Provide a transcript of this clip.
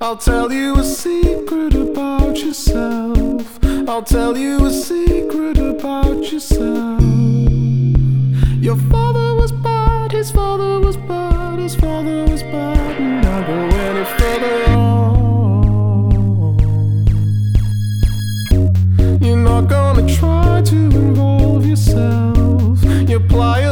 I'll tell you a secret about yourself. I'll tell you a secret about yourself. Your father was bad, his father was bad, his father was bad. And I'll go any further on. You're not gonna try to involve yourself. You're playing